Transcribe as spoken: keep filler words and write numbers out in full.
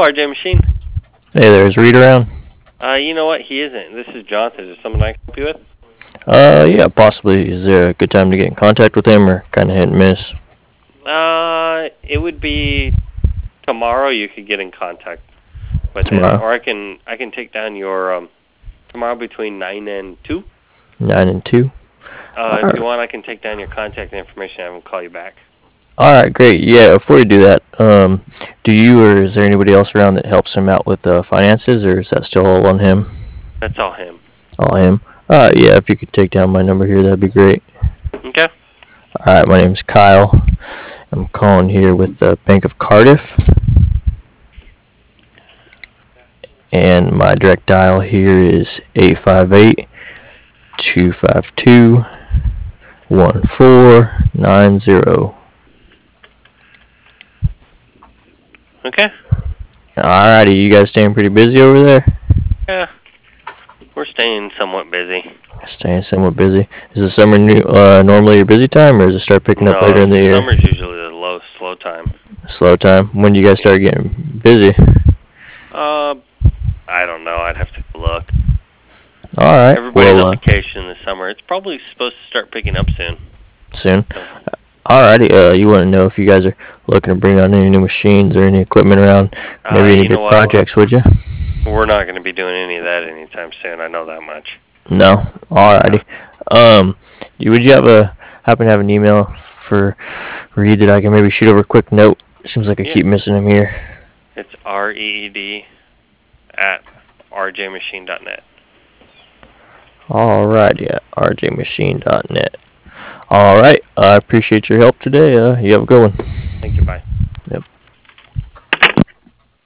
R J Machine. Hey there, is Reed around? Uh, you know what? He isn't. This is Jonathan. Is there something I can help you with? Uh, yeah, possibly. Is there a good time to get in contact with him, or kind of hit and miss? Uh, it would be tomorrow. You could get in contact with Tomorrow. him, or I can I can take down your um tomorrow between nine and two. Nine and two. Uh, if Alright. you want, I can take down your contact information and have him call you back. All right, great. Yeah, before you do that, um, do you or is there anybody else around that helps him out with uh, finances, or is that still all on him? That's all him. All him. Uh, yeah, if you could take down my number here, that'd be great. Okay. All right, my name's Kyle. I'm calling here with the Bank of Cardiff, and my direct dial here is eight five eight, two five two, one four nine zero. Okay. Alrighty, you guys staying pretty busy over there? Yeah. We're staying somewhat busy. Staying somewhat busy. Is the summer new, uh, normally your busy time, or does it start picking up no, later in the year? Summer's usually the low, slow time. Slow time. When do you guys start getting busy? Uh, I don't know. I'd have to look. All right. Everybody's Well, on uh, vacation this summer. It's probably supposed to start picking up soon. soon. Alrighty. Uh, you want to know if you guys are looking to bring on any new machines or any equipment around? Maybe Uh, any you big know what? projects, would you? We're not going to be doing any of that anytime soon. I know that much. No. Alrighty. Um, you would you have a happen to have an email for Reed that I can maybe shoot over a quick note? Seems like I Yeah. keep missing him here. It's R E E D at R J machine dot net. Alrighty, at R J machine dot net. Alright, I appreciate your help today. Uh, you have a good one. Thank you. Bye.